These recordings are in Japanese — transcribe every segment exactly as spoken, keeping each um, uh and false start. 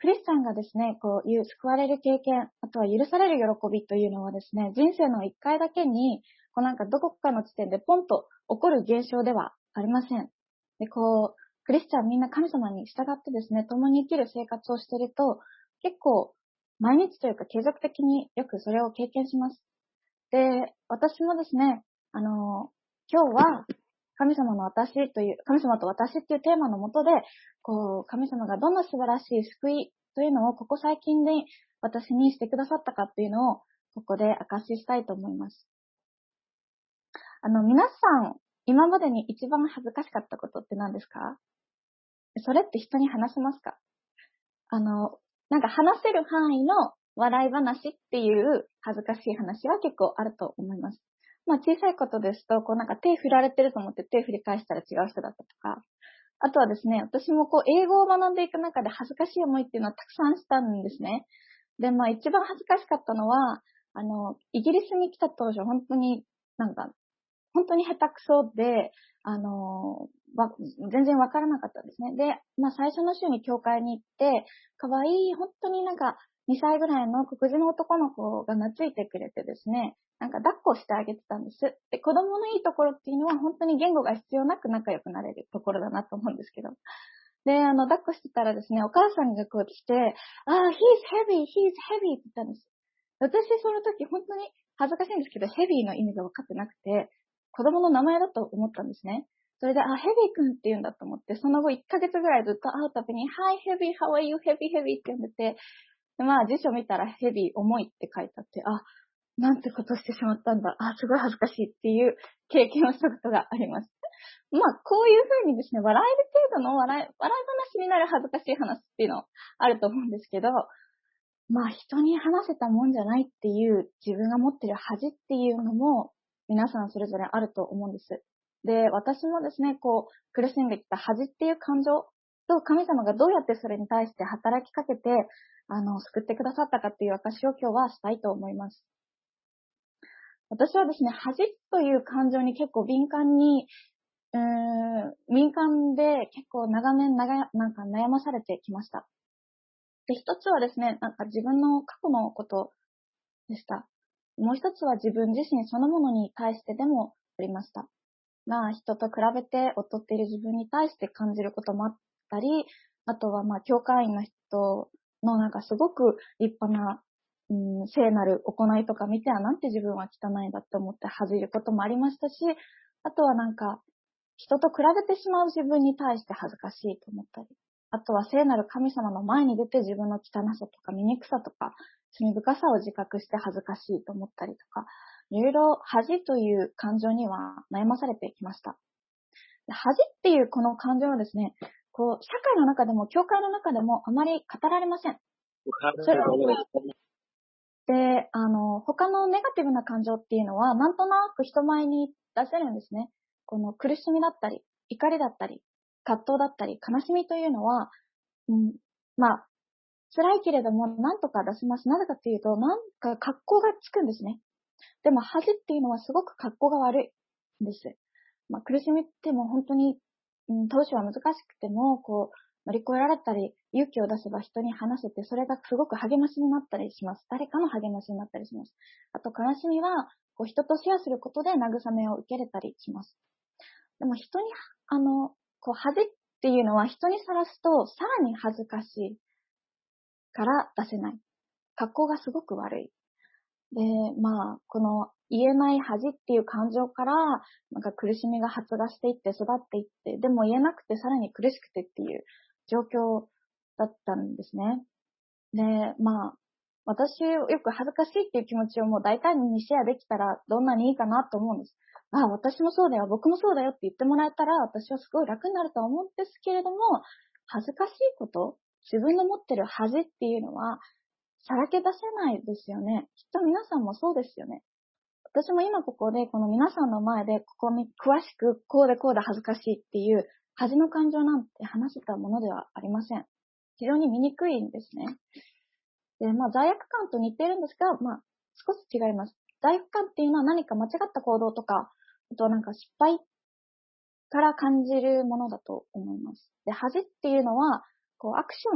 リスチャンがですね、こういう救われる経験、あとは許される喜びというのはですね、人生の一回だけに、こうなんかどこかの地点でポンと起こる現象ではありません。で、こう、クリスチャンみんな神様に従ってですね、共に生きる生活をしていると、結構、毎日というか継続的によくそれを経験します。で、私もですね、あの、今日は、神様の私という、神様と私っていうテーマのもとで、こう、神様がどんな素晴らしい救いというのをここ最近で私にしてくださったかっていうのを、ここで証ししたいと思います。あの、皆さん、今までに一番恥ずかしかったことって何ですか？それって人に話せますか？あの、なんか話せる範囲の笑い話っていう恥ずかしい話は結構あると思います。まあ小さいことですと、こうなんか手振られてると思って手振り返したら違う人だったとか、あとはですね、私もこう英語を学んでいく中で恥ずかしい思いっていうのはたくさんしたんですね。で、まあ一番恥ずかしかったのは、あの、イギリスに来た当初本当になんか本当に下手くそで、あの、わ、全然わからなかったんですね。で、まあ最初の週に教会に行って、可愛い、本当になんかにさいぐらいの黒人の男の子が懐いてくれてですね、なんか抱っこしてあげてたんです。で、子供のいいところっていうのは本当に言語が必要なく仲良くなれるところだなと思うんですけど。で、あの、抱っこしてたらですね、お母さんがこう来て、ああ、he's heavy, he's heavy って言ったんです。私その時本当に恥ずかしいんですけど、ヘビーの意味が分かってなくて、子供の名前だと思ったんですね。それで、あ、ヘビーくんって言うんだと思って、その後いっかげつぐらいずっと会うたびに、Hi, Heavy, how are you, Heavy, Heavy って呼んでて、でまあ辞書見たらヘビー、重いって書いてあって、あ、なんてことしてしまったんだ。あ、すごい恥ずかしいっていう経験をしたことがあります。まあ、こういうふうにですね、笑える程度の笑い、笑い話になる恥ずかしい話っていうのあると思うんですけど、まあ人に話せたもんじゃないっていう自分が持ってる恥っていうのも皆さんそれぞれあると思うんです。で、私もですね、こう苦しんできた恥っていう感情と神様がどうやってそれに対して働きかけて、あの、救ってくださったかっていう証を今日はしたいと思います。私はですね、恥という感情に結構敏感に、うーん、敏感で結構長年長なんか悩まされてきました。で、一つはですね、なんか自分の過去のことでした。もう一つは自分自身そのものに対してでもありました。まあ人と比べて劣っている自分に対して感じることもあったり、あとはまあ教会員の人のなんかすごく立派な、うん、聖なる行いとか見てはなんて自分は汚いんだって思って恥じることもありましたし、あとはなんか人と比べてしまう自分に対して恥ずかしいと思ったり、あとは聖なる神様の前に出て自分の汚さとか醜さとか罪深さを自覚して恥ずかしいと思ったりとか、いろいろ恥という感情には悩まされてきました。恥っていうこの感情はですね、こう、社会の中でも教会の中でもあまり語られません。それで、あの、他のネガティブな感情っていうのはなんとなく人前に出せるんですね。この苦しみだったり、怒りだったり、葛藤だったり、悲しみというのは、うん、まあ、辛いけれども、なんとか出せます。なぜかっていうと、なんか格好がつくんですね。でも、恥っていうのはすごく格好が悪いんです。まあ、苦しみっても本当に、うん、当初は難しくても、こう、乗り越えられたり、勇気を出せば人に話せて、それがすごく励ましになったりします。誰かの励ましになったりします。あと、悲しみは、こう、人とシェアすることで慰めを受けれたりします。でも、人に、あの、こう、恥っていうのは人にさらすと、さらに恥ずかしいから出せない。格好がすごく悪い。で、まあ、この言えない恥っていう感情から、なんか苦しみが発芽していって育っていって、でも言えなくてさらに苦しくてっていう状況だったんですね。で、まあ、私よく恥ずかしいっていう気持ちをもう大胆にシェアできたらどんなにいいかなと思うんです。ああ、私もそうだよ、僕もそうだよって言ってもらえたら私はすごい楽になると思うんですけれども、恥ずかしいこと、自分の持ってる恥っていうのは、さらけ出せないですよね。きっと皆さんもそうですよね。私も今ここでこの皆さんの前でここに詳しくこうでこうで恥ずかしいっていう恥の感情なんて話せたものではありません。非常に醜いんですね。で、まあ罪悪感と似ているんですが、まあ少し違います。罪悪感っていうのは何か間違った行動とか、あとはなんか失敗から感じるものだと思います。で、恥っていうのは、こうアクション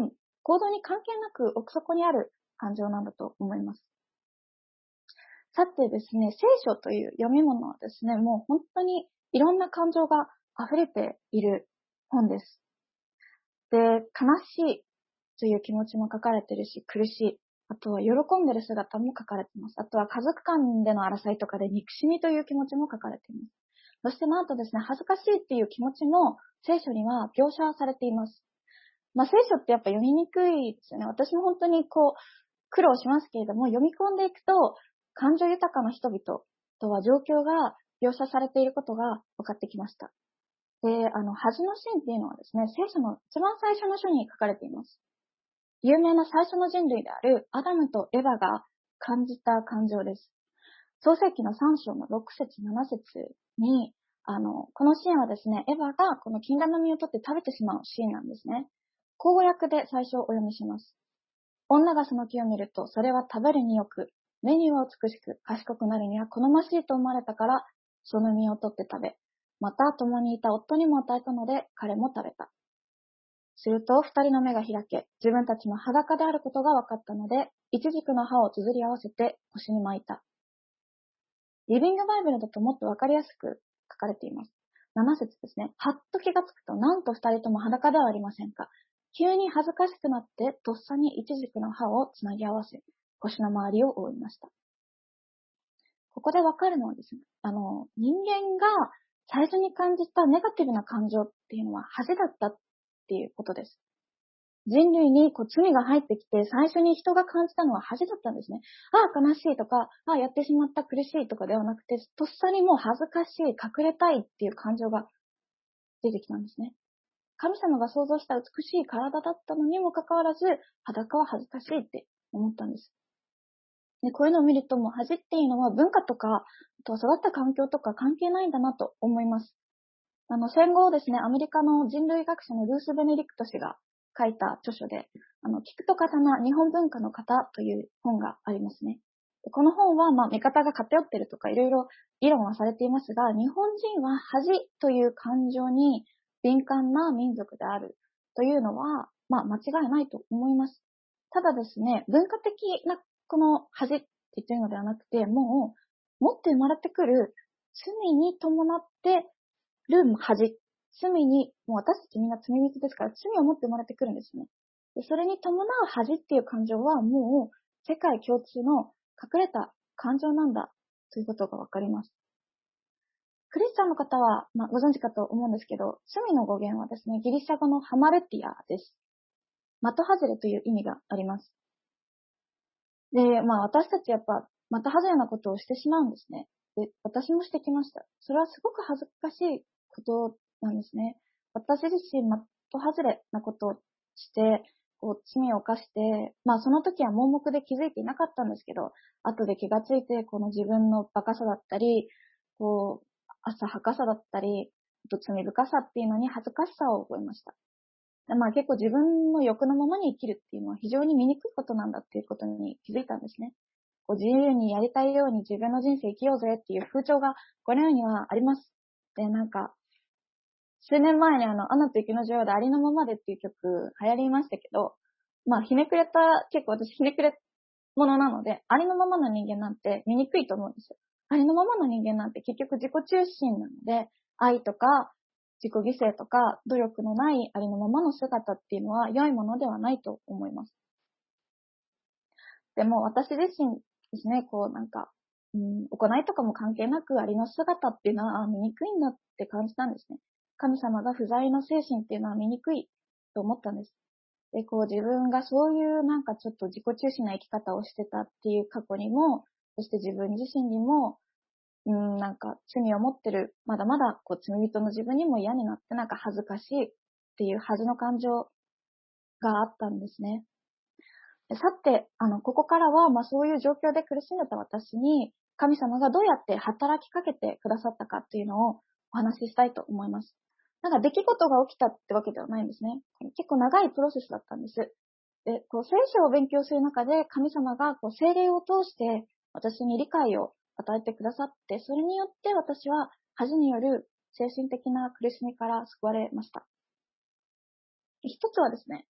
行動に関係なく奥底にある感情なんだと思います。さてですね、聖書という読み物はですね、もう本当にいろんな感情が溢れている本です。で、悲しいという気持ちも書かれているし、苦しい。あとは喜んでる姿も書かれています。あとは家族間での争いとかで憎しみという気持ちも書かれています。そしてなんとですね、恥ずかしいっていう気持ちも聖書には描写されています。まあ聖書ってやっぱ読みにくいですよね。私も本当にこう苦労しますけれども、読み込んでいくと感情豊かな人々とは状況が描写されていることが分かってきました。で、あの、恥のシーンっていうのはですね、聖書の一番最初の書に書かれています。有名な最初の人類であるアダムとエヴァが感じた感情です。創世記のさん章のろく節なな節に、あの、このシーンはですね、エヴァがこの禁断の実を取って食べてしまうシーンなんですね。口語訳で最初お読みします。女がその木を見ると、それは食べるによく、目には美しく、賢くなるには好ましいと思われたから、その実を取って食べ、また共にいた夫にも与えたので、彼も食べた。すると、二人の目が開け、自分たちも裸であることが分かったので、イチジクの葉を綴り合わせて腰に巻いた。リビングバイブルだともっと分かりやすく書かれています。なな節ですね。はっと気がつくと、なんと二人とも裸ではありませんか。急に恥ずかしくなって、とっさにイチジクの葉をつなぎ合わせ、腰の周りを覆いました。ここで分かるのはですね、あの、人間が最初に感じたネガティブな感情っていうのは恥だったっていうことです。人類にこう罪が入ってきて、最初に人が感じたのは恥だったんですね。ああ、悲しいとか、ああ、やってしまった苦しいとかではなくて、とっさにもう恥ずかしい、隠れたいっていう感情が出てきたんですね。神様が創造した美しい体だったのにもかかわらず、裸は恥ずかしいって思ったんです。で、こういうのを見ると、もう恥っていうのは文化とか、あとは育った環境とか関係ないんだなと思います。あの、戦後ですね、アメリカの人類学者のルース・ベネディクト氏が書いた著書で、あの、聞くと刀、日本文化の型という本がありますね。この本は、まあ、見方が偏っているとか、いろいろ議論はされていますが、日本人は恥という感情に敏感な民族であるというのは、まあ、間違いないと思います。ただですね、文化的なこの恥って言ってるのではなくて、もう、持って生まれてくる罪に伴ってる恥。罪に、もう私たちみんな罪人ですから、罪を持って生まれてくるんですね。でそれに伴う恥っていう感情はもう世界共通の隠れた感情なんだということがわかります。クリスチャンの方は、まあ、ご存知かと思うんですけど、罪の語源はですね、ギリシャ語のハマルティアです。的外れという意味があります。で、まあ私たちやっぱ的外れなことをしてしまうんですね。で、私もしてきました。それはすごく恥ずかしいことなんですね。私自身的外れなことをして、こう罪を犯して、まあその時は盲目で気づいていなかったんですけど、後で気がついて、この自分の馬鹿さだったり、こう、浅はかさだったり、あと罪深さっていうのに恥ずかしさを覚えました。まあ結構自分の欲のままに生きるっていうのは非常に醜いことなんだっていうことに気づいたんですね。こう自由にやりたいように自分の人生生きようぜっていう風潮がこの世にはあります。で、なんか、数年前にあの、アナと雪の女王でありのままでっていう曲流行りましたけど、まあひねくれた、結構私ひねくれものなので、ありのままの人間なんて醜いと思うんですよ。ありのままの人間なんて結局自己中心なので、愛とか自己犠牲とか努力のないありのままの姿っていうのは良いものではないと思います。でも私自身ですね、こうなんか、うん、行いとかも関係なくありの姿っていうのは醜いんだって感じたんですね。神様が不在の精神っていうのは醜いと思ったんです。で、こう自分がそういうなんかちょっと自己中心な生き方をしてたっていう過去にも、そして自分自身にも、うん、なんか罪を持ってる、まだまだこう罪人の自分にも嫌になってなんか恥ずかしいっていう恥の感情があったんですね。でさて、あの、ここからは、まあそういう状況で苦しんでた私に、神様がどうやって働きかけてくださったかっていうのをお話ししたいと思います。なんか出来事が起きたってわけではないんですね。結構長いプロセスだったんです。で、こう聖書を勉強する中で神様がこう聖霊を通して私に理解を与えてくださって、それによって私は恥による精神的な苦しみから救われました。一つはですね、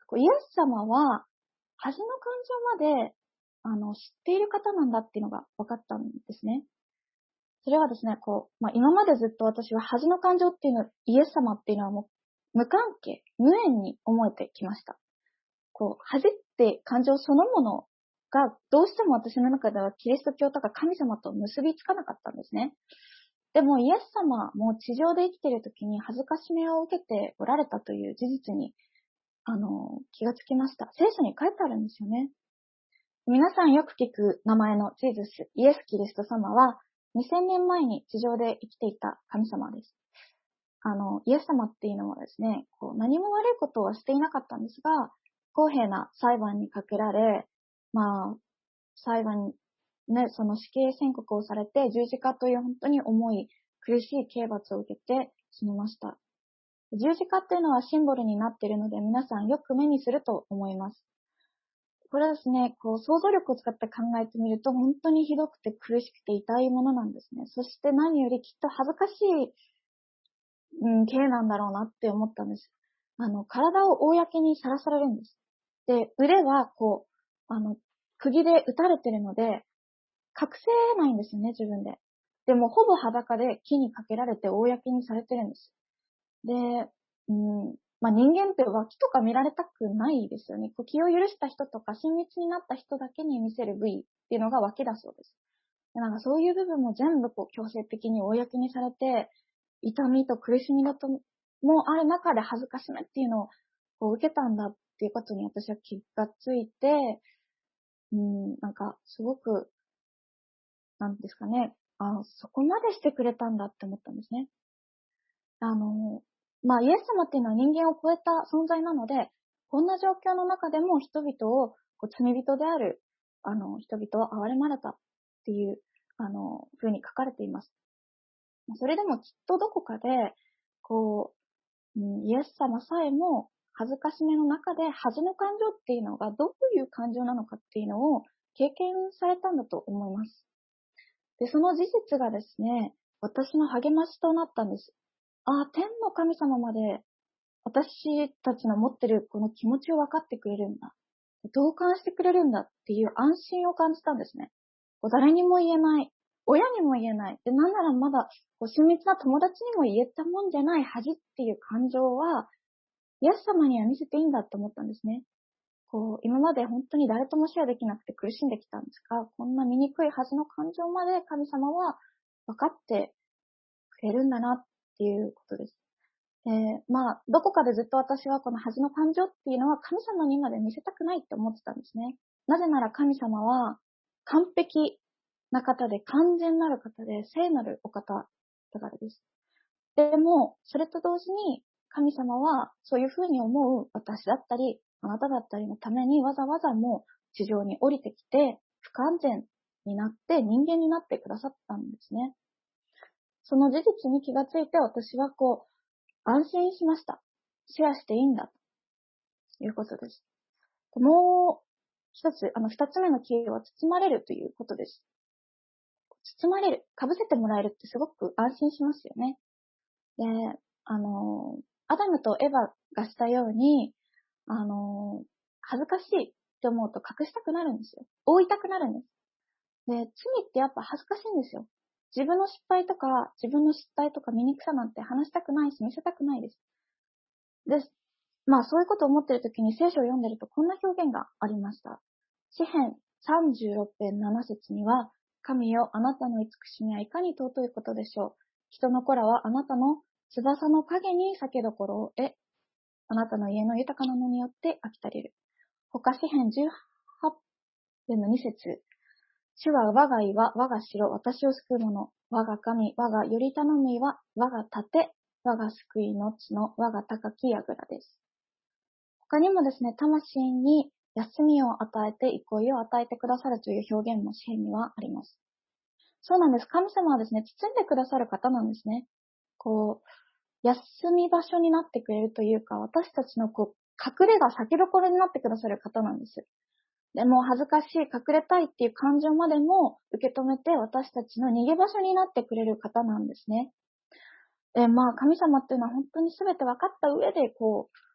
こうイエス様は、恥の感情まで、あの、知っている方なんだっていうのが分かったんですね。それはですね、こう、まあ、今までずっと私は恥の感情っていうの、イエス様っていうのはもう、無関係、無縁に思えてきました。こう、恥って感情そのものが、どうしても私の中ではキリスト教とか神様と結びつかなかったんですね。でも、イエス様も地上で生きている時に恥ずかしめを受けておられたという事実に、あの、気がつきました。聖書に書いてあるんですよね。皆さんよく聞く名前のジーズス、イエス・キリスト様は、にせんねんまえに地上で生きていた神様です。あの、イエス様っていうのはですね、こう何も悪いことはしていなかったんですが、公平な裁判にかけられ、まあ、裁判にね、その死刑宣告をされて、十字架という本当に重い苦しい刑罰を受けて死にました。十字架っていうのはシンボルになっているので、皆さんよく目にすると思います。これはですね、こう想像力を使って考えてみると、本当にひどくて苦しくて痛いものなんですね。そして何よりきっと恥ずかしい、うん、刑なんだろうなって思ったんです。あの、体を公にさらされるんです。で、腕はこう、あの、釘で打たれてるので、隠せないんですよね、自分で。でも、ほぼ裸で木にかけられて公にされてるんです。で、うん、まあ、人間って脇とか見られたくないですよね。こう気を許した人とか親密になった人だけに見せる部位っていうのが脇だそうです。でなんかそういう部分も全部こう強制的に公にされて、痛みと苦しみがともある中で恥ずかしめっていうのをこう受けたんだっていうことに私は気がついて、うん、なんかすごく、なんですかね、あ、そこまでしてくれたんだって思ったんですね。あの、まあ、イエス様っていうのは人間を超えた存在なので、こんな状況の中でも人々を、こう罪人である、あの、人々を憐れまれたっていう、あの、風に書かれています。それでもきっとどこかで、こう、うん、イエス様さえも恥ずかしめの中で恥の感情っていうのがどういう感情なのかっていうのを経験されたんだと思います。で、その事実がですね、私の励ましとなったんです。ああ、天の神様まで私たちの持ってるこの気持ちを分かってくれるんだ。同感してくれるんだっていう安心を感じたんですね。こう誰にも言えない。親にも言えない。で、なんならまだこう親密な友達にも言えたもんじゃない恥っていう感情は、イエス様には見せていいんだって思ったんですね。こう、今まで本当に誰ともシェアできなくて苦しんできたんですが、こんな醜い恥の感情まで神様は分かってくれるんだなっていうことです。えー、まあ、どこかでずっと私はこの恥の感情っていうのは神様にまで見せたくないって思ってたんですね。なぜなら神様は完璧な方で完全なる方で聖なるお方だからです。でも、それと同時に神様はそういうふうに思う私だったり、あなただったりのためにわざわざもう地上に降りてきて不完全になって人間になってくださったんですね。その事実に気がついて私はこう、安心しました。シェアしていいんだということです。もう一つ、あの二つ目のキーは包まれるということです。包まれる、被せてもらえるってすごく安心しますよね。で、あの、アダムとエヴァがしたように、あの、恥ずかしいって思うと隠したくなるんですよ。覆いたくなるんです。で、罪ってやっぱ恥ずかしいんですよ。自分の失敗とか、自分の失態とか醜さなんて話したくないし、見せたくないです。で、まあそういうことを思っているときに聖書を読んでるとこんな表現がありました。詩編さんじゅうろく編なな節には、神よ、あなたの慈しみはいかに尊いことでしょう。人の子らはあなたの翼の影に酒どころを得、あなたの家の豊かなのによって飽き足りる。他詩編じゅうはち編のに節、主は我が岩、我が城、私を救う者。我が神、我がより頼みは、我が盾、我が救いの地の我が高き櫓です。他にもですね、魂に休みを与えて、憩いを与えてくださるという表現も詩篇にはあります。そうなんです。神様はですね、包んでくださる方なんですね。こう、休み場所になってくれるというか、私たちのこう、隠れが酒どころになってくださる方なんです。でも恥ずかしい、隠れたいっていう感情までも受け止めて、私たちの逃げ場所になってくれる方なんですね。で、まあ、神様っていうのは本当に全て分かった上で、こう、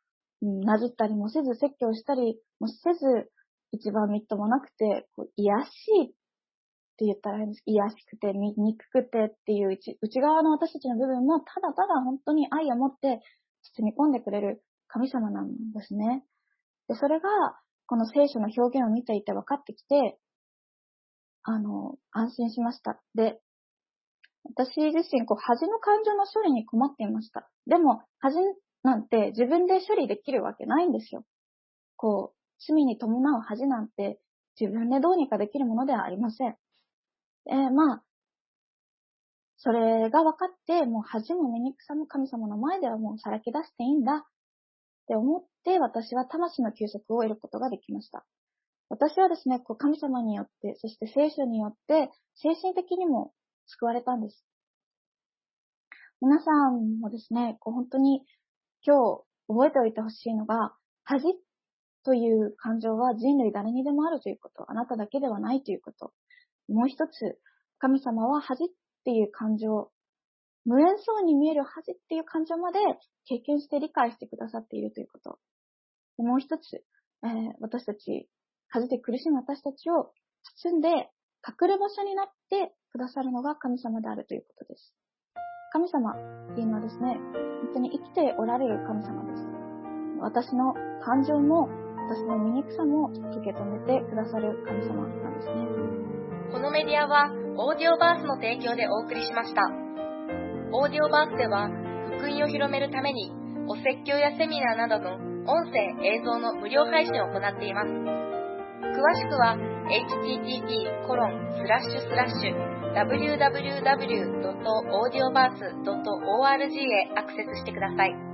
うん、なじったりもせず、説教したりもせず、一番みっともなくて、こう、癒しいって言ったらいいんです。癒しくて、憎くてっていう内、内側の私たちの部分も、ただただ本当に愛を持って包み込んでくれる神様なんですね。で、それが、この聖書の表現を見ていて分かってきて、あの、安心しました。で、私自身、こう、恥の感情の処理に困っていました。でも、恥なんて自分で処理できるわけないんですよ。こう、罪に伴う恥なんて自分でどうにかできるものではありません。えー、まあ、それが分かって、もう恥も醜さも神様の前ではもうさらけ出していいんだって思って、私は魂の休息を得ることができました。私はですね、こう神様によって、そして聖書によって、精神的にも救われたんです。皆さんもですね、こう本当に今日覚えておいてほしいのが、恥という感情は人類誰にでもあるということ、あなただけではないということ。もう一つ、神様は恥っていう感情、無縁そうに見える恥っていう感情まで経験して理解してくださっているということ。もう一つ、えー、私たち、恥で苦しむ私たちを包んで隠れ場所になってくださるのが神様であるということです。神様っていうのはですね、本当に生きておられる神様です。私の感情も私の醜さも受け止めてくださる神様なんですね。 このメディアはオーディオバースの提供でお送りしました。オーディオバースでは福音を広めるためにお説教やセミナーなどの音声映像の無料配信を行っています。詳しくは エイチティーティーピーコロンスラッシュスラッシュダブリューダブリューダブリュードットオーディオバースドットオーアールジー へアクセスしてください。